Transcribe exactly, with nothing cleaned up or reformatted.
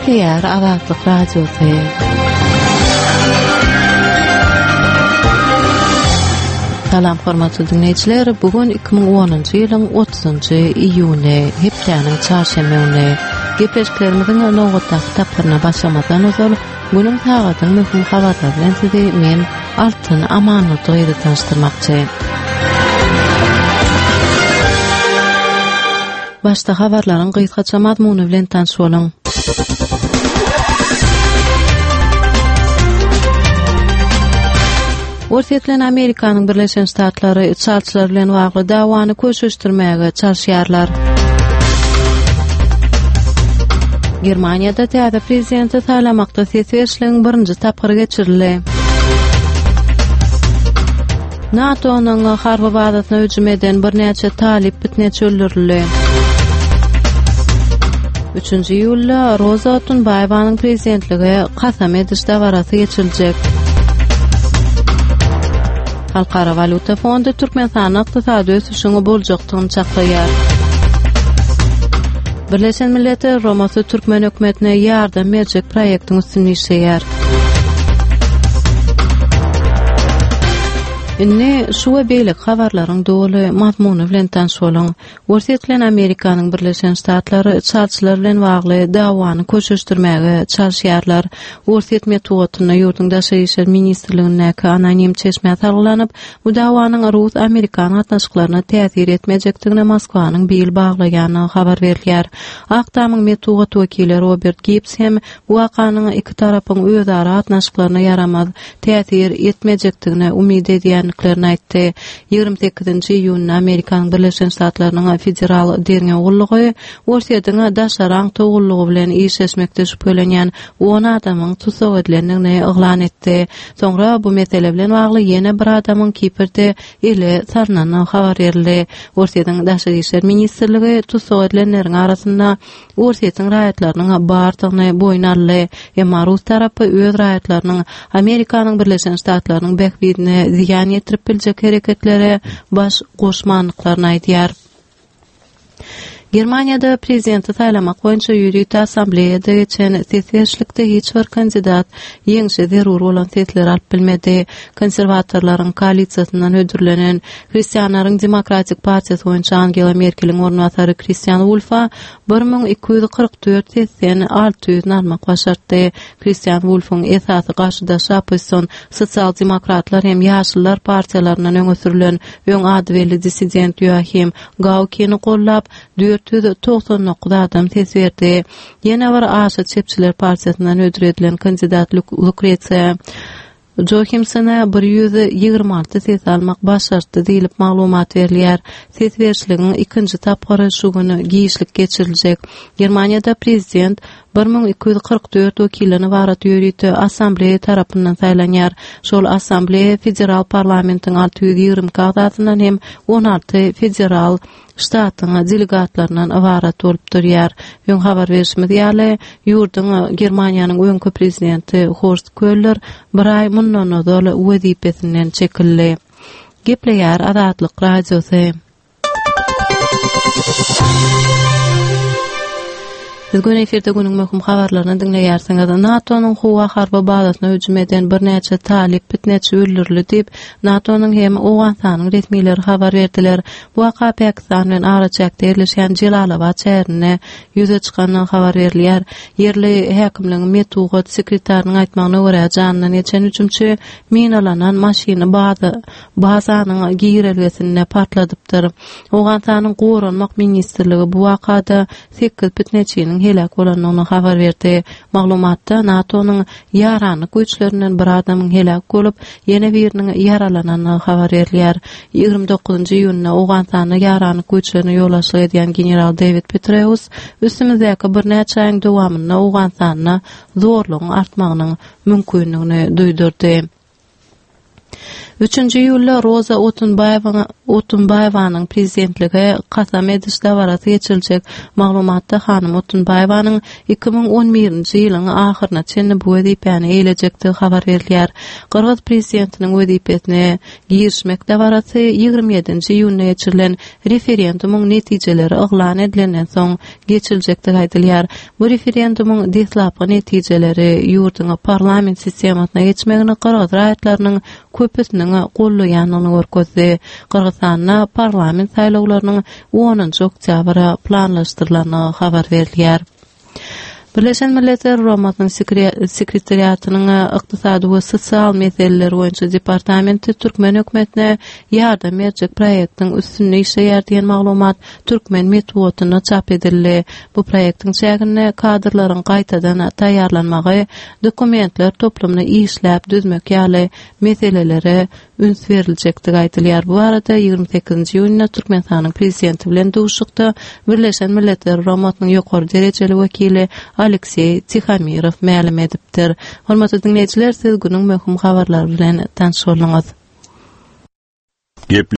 Gepleyer Azatlyk Radiosu. Salam hormatly dinleyijiler, bugün iki bin onuncu ýylyň otuzunçy iýuny, hepdeniň çarşembe güni. Gepleşiklerimiziň nowatda kitaplarına başlamadan özür, günüň tagadyň möhüm habarlar bilen sizi men Altyn Amanaty ýa-da tanıştyrmakçy. Başda habarlaryň gysgaça mazmuny bilen tanış boluň. Ortaýan Amerikanyň Birleşen Ştatlary çalçylar bilen bagly dawany köşeşdirmäge çalışýarlar. Germaniýada täze prezidenti saylamakda seçilişligiň birinji tapgyry geçirildi. NATO'nyň harby bazasyna hüjüm eden bir näçe talip bitneçe öldürildi. üçünçi iýulda Roza Otunbaýewanyň prezidentligi kasam ediş dawarasy geçiriljek. Halkara Valuta Fondu Türkmenistanyň ykdysady ösüşiňi boljakdygyny çaklaýar. Birleşen Milletler Romasy Türkmen hökümetine ýardam berjek proýektiň üstünde işleýär. Inni şu we beýlik habarlaryň doly mazmuny bilen tanış boluň. Ortaýan Amerikanyň Birleşen Ştatlary çalçylar bilen bagly dawany köşeşdirmäge çalışýarlar. Ortaýan metodyna ýurduň daşary işler ministrligine anonim çeşme tarlanyp, bu dawanyň Rus Amerikan gatnaşyklaryna täsir etmejekdigine Moskwanyň beýil baglaýany habar berilýär. Akdamyň metod wekili Robert Gibbs hem bu wakanyň iki tarapyň özara gatnaşyklaryna yaramaz täsir etmejekdigine umyt edýär. Aýtdy. ýygrimi sekizinçi iýuny Amerikanyň Birleşen Ştatlarynyň federal derňe gullugy Ortaýa daşaran togullugy bilen işleşmekde şüphelenýän on adamyň tutsak edilendigini eglan etdi. Soňra bu mesele bilen bagly ýene bir adamyň Kiprde ele sarnanyny habar berildi. Ortaýa daşary işler ministrligi tutsak edilenleriň arasynda Ortaýa raýatlarynyň bardygyny boýna aldy. Emma Rus tarapy öz raýatlarynyň Amerikanyň Birleşen Ştatlarynyň bekbidine ziýan ýetirip biljek hereketlere baş goşmanlyklaryny aýdýar. Germaniýada prezidenti saýlamak boýunça ýürüýte assambleýada geçen seçilişlikde hiç bir kandidat ýeňişe zerur bolan sesler alyp bilmedi. Konserwatorlaryň koalisiýasyndan ödürlenen Hristiýanlaryň Demokratik Partiýasy boýunça Angela Merkeliň ornwasary Christian Wulfa bir miň iki ýüz kırk dört sesden alty ýüz almak başardy. Christian Wulfyň esasy garşydaşy opposision sosial demokratlar hem ýaşylar partiýalarynyň öňe sürülen öň adweli dissident Joachim Gauckeni gollap dört yüz doksan dokuz adam ses berdi. Ýene bir aşy çepçiler partiýasyndan ödür edilen kandidat Lucretia Joachimsona bir yüz ýygrima alty ses almak başardy diýilip maglumat berilýär. Ses berişliginiň ikinji tapgyry şu güni giýişlik geçiriljek. Germaniýada prezident bir miň iki ýüz kırk dört wekilini barat ýürüýte assambleýa tarapyndan saýlanýar. Şol assambleýa federal parlamentiň alty ýüz ýygrimi kagdadyndan hem on alty federal ştatyň delegatlarynyň ibarat bolup durýar. Öň habar berişimiz ýaly ýurduň Germaniýanyň öňkü prezidenti Horst Köhler bir aý mundan öňe wezipesinden çekildi. Gepleýär Azatlyk Radiosu. Biz gün efirde günüň möhüm habarlaryny dinleýärsiňiz. NATO'nyň howa harby bazasyna hüjüm eden bir näçe talip bitneçe öldürildi diýip NATO'nyň hem Owgantanyň resmiýetleri habar berdiler. Bu waka Pakistan bilen araçakda ýerleşen Jelalabad şäherine ýüze çykanyny habar berilýär. Yerli häkimligiň metod sekretarinyň aýtmagyna görä janyna neçe hüjümçi minalanan maşyny baza bazanyň giýirilgesine patladypdyr. Owgantanyň goranmak ministrligi bu wakada sekiz bitneçiniň helak bolanyny habar berdi. Maglumatda NATO'nyň ýarany güýçlerinden bir adamyň helak bolup, ýene biriniň ýaralananyny habar berilýär. ýygrimi dokuzunçy iýunda Owgantanyň ýarany güýçlerini ýolaşyk edýän general David Petraeus üstümizdäki bir näçe aýyň dowamynda Owgantanyň zorlugyň artmagynyň mümkinligini duýdurdy. üçünji ýylda Roza Otunbayewa Otunbayewanyň prezidentligi kasam ediş dawaraty geçiljek. Maglumatda hanym Otunbayewanyň iki ming on birinji ýylyň ahyryna çenli bu wezipäni eýlejekdi habar berilýär. Kyrgyz prezidentiniň wezipetine girişmek dawaraty ýygrimi ýedinji iýunda geçirilen referendumuň netijeleri yglan edilenden soň geçiljekdi aýdylýar. Bu referendumuň deslapky netijeleri ýurduň parlament sistematyna geçmegini Kyrgyz raýatlarynyň köpüsiniň gollaýanyny görkezdi. Kyrgyzstanda parlament saýlawlarynyň onunji oktýabra planlaşdyrylany habar berilýär. Birleşen Milletler Romatyň sekretariatynyň ykdysady we sosial meseleler boýunça departamenti Türkmen hökümetine ýardam berjek proýektiň üstünde işleýär diýen maglumat Türkmen Medwodyna çap edildi. Bu proýektiň çägine kadrlaryň gaýtadan taýýarlanmagy, dokumentler toplumyna işläp düzmek ýaly meseleleri üns beriljekdi aýdylýar. Bu arada ýygrimi sekizinji iýunda Türkmenistanyň prezidenti bilen duşukda Birleşen Milletler Romatynyň ýokary derejeli wekili Aleksey Tixamirov ma'lum edipdir. Hormatly dinleýijiler, siz günüň möhüm habarlary bilen tanış bolýaňyz.